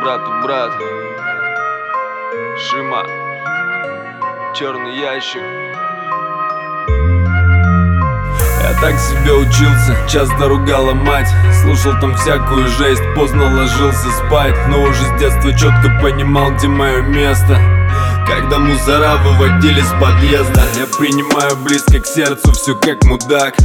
брату брат. Шима, черный ящик. Я так себе учился, часто ругала мать. Слушал там всякую жесть, поздно ложился спать. Но уже с детства четко понимал, где мое место. Когда мусора выводили с подъезда, я принимаю близко к сердцу все как мудак.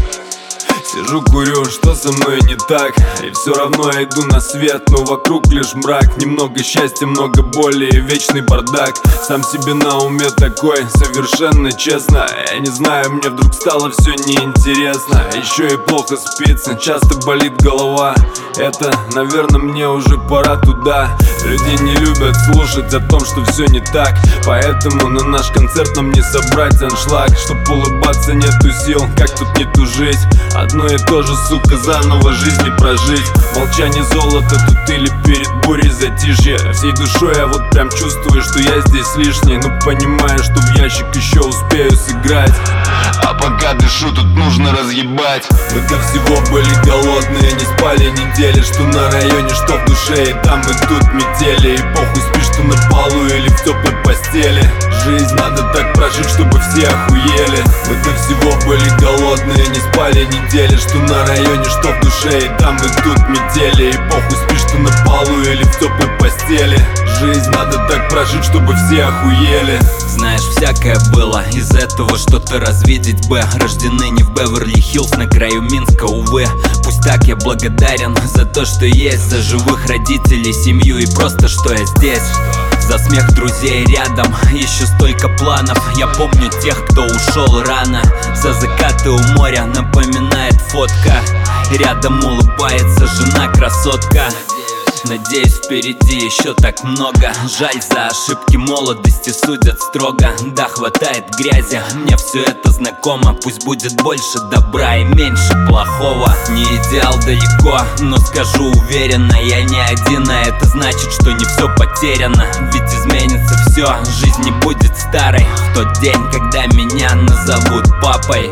Сижу, курю, что со мной не так? И все равно я иду на свет, но вокруг лишь мрак. Немного счастья, много боли и вечный бардак. Сам себе на уме такой, совершенно честно. Я не знаю, мне вдруг стало все неинтересно. Еще и плохо спится, часто болит голова. Это, наверное, мне уже пора туда. Люди не любят слушать о том, что все не так. Поэтому на наш концерт нам не собрать аншлаг. Чтоб улыбаться нету сил, как тут не тужить. Одно и то же, сука, заново жизни прожить. Молчание золото тут или перед бурей затишье. Всей душой я вот прям чувствую, что я здесь лишний. Но понимаю, что в ящик еще успею сыграть. А пока дышу, тут нужно разъебать. Мы до всего были голодные, не спали недели. Что на районе, что в душе, и там, и тут метели. И похуй, спишь ты на полу или в теплой постели. Жизнь надо так прожить, чтобы все охуели. Мы до всего были голодные, не спали недели. Что на районе, что в душе, и там, и тут метели. И похуй, спишь ты на полу или в теплой постели. Жизнь надо так прожить, чтобы все охуели. Знаешь, всякое было, из этого что-то развидеть бы. Рождены не в Беверли-Хиллз, на краю Минска, увы. Пусть так, я благодарен за то, что есть. За живых родителей, семью и просто, что я здесь. За смех друзей рядом, еще столько планов. Я помню тех, кто ушел рано. За закаты у моря напоминает фотка. Рядом улыбается жена-красотка. Надеюсь, впереди еще так много. Жаль, за ошибки молодости судят строго. Да, хватает грязи, мне все это знакомо. Пусть будет больше добра и меньше плохого. Не идеал далеко, но скажу уверенно, я не один, а это значит, что не все потеряно. Ведь изменится все, жизнь не будет старой в тот день, когда меня назовут папой.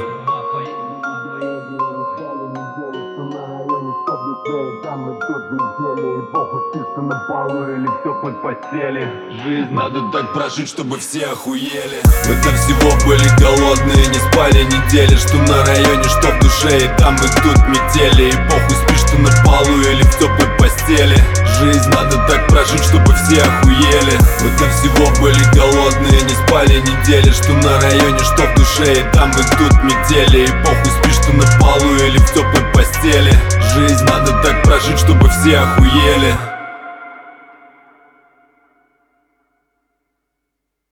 Там и тут недели, и похуй, спишь на полу или в теплой постели. Жизнь надо так прожить, чтобы все охуели. Мы до всего были голодные, не спали недели. Что на районе, что в душе, и там, и тут метели. И похуй, спишь ты на полу или в теплой постели. Жизнь надо так прожить, чтобы все охуели. Мы до всего были голодные, не спали недели. Что на районе, что в душе, и там, и тут метели. И похуй, спишь ты на полу или в теплой постели. Жизнь надо так прожить, чтобы все охуели.